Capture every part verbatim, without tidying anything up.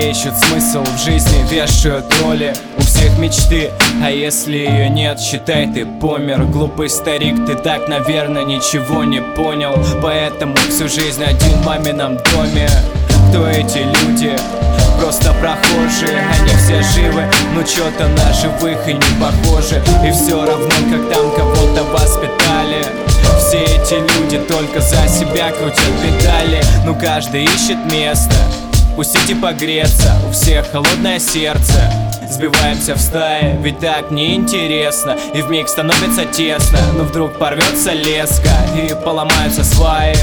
Все ищут смысл в жизни, вешают роли. У всех мечты, а если ее нет, считай, ты помер. Глупый старик, ты так, наверное, ничего не понял. Поэтому всю жизнь один в мамином доме. Кто эти люди? Просто прохожие. Они все живы, но чё-то на живых и не похожи. И все равно, как там кого-то воспитали. Все эти люди только за себя крутят педали. Ну каждый ищет место, пусть идти погреться. У всех холодное сердце. Сбиваемся в стае, ведь так неинтересно. И вмиг становится тесно, но вдруг порвется леска и поломаются сваи.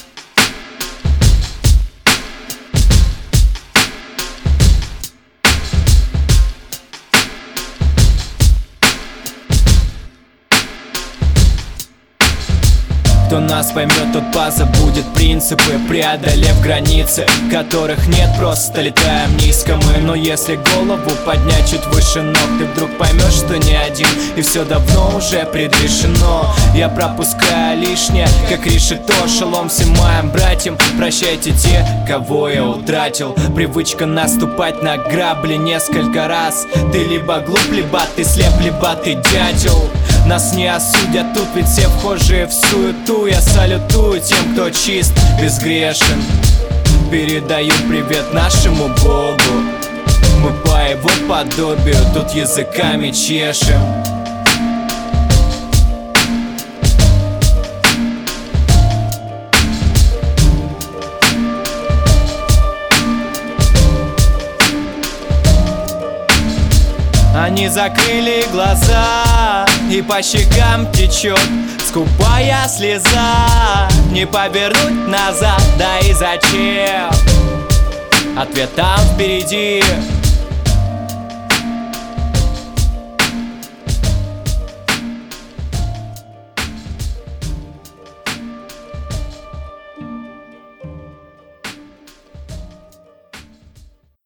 Кто нас поймет, тот позабудет принципы, преодолев границы, которых нет, просто летаем низко мы. Но если голову поднять чуть выше ног, ты вдруг поймешь, что не один, и все давно уже предрешено. Я пропускаю лишнее, как решето, шалом всем моим братьям. Прощайте те, кого я утратил. Привычка наступать на грабли несколько раз. Ты либо глуп, либо ты слеп, либо ты дятел. Нас не осудят тут, ведь все вхожие в суету. Я салютую тем, кто чист, безгрешен. Передаю привет нашему Богу. Мы по его подобию тут языками чешем. Они закрыли глаза, и по щекам течет скупая слеза. Не повернуть назад, да и зачем? Ответ там впереди.